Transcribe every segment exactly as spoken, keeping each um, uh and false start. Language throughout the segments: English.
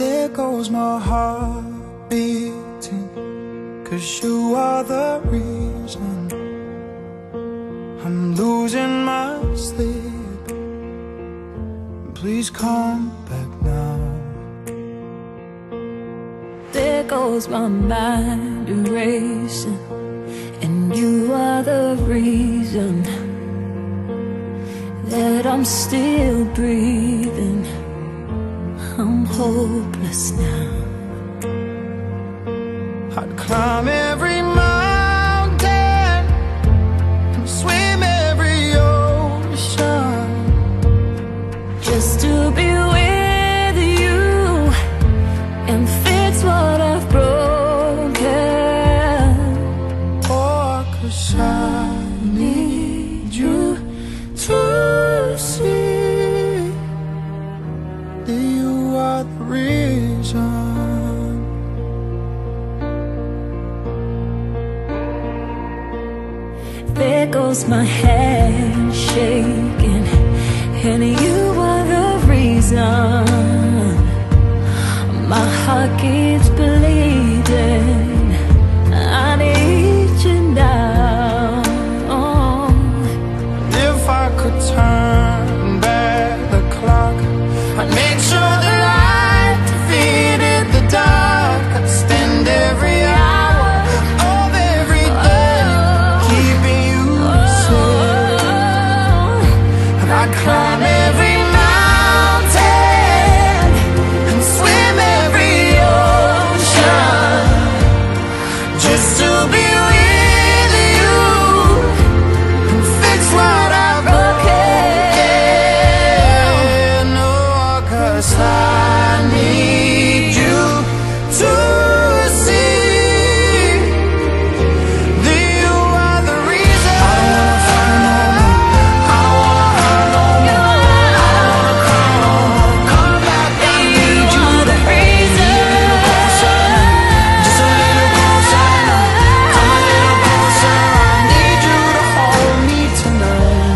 There goes my heart beating, 'cause you are the reason I'm losing my sleep. Please come back now. There goes my mind erasing, and you are the reason that I'm still breathing. I'm hopeless now. I'd climb every mountain and swim every ocean just to be with you and fix what I've broken. Oh, 'cause I need you to see that you are the reason. There goes my hand shaking, and you are the reason my heart keeps bleeding. I need you now. If I could turn back the clock, I'd make sure the light defeated the dark. I'd spend every hour of every day keeping you safe. And I'd climb every mountain and swim every ocean just to be with you and fix what I've broken. No, 'cause I need you to see that you are the reason. I don't wanna fight no more, I don't wanna hurt no more, I don't wanna cry no more. Come back, I need you to reason. Just a little closer now, come a little closer. I need you to hold me tonight.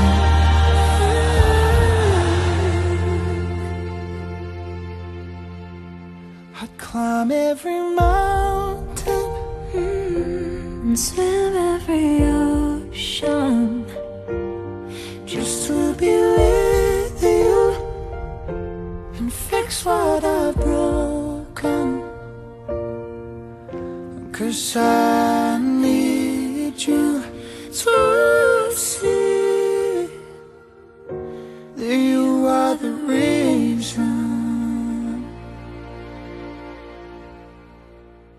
I'd climb every mountain And swim every ocean just to be with you and fix what I've broken. 'Cause I need you to see that you are the reason.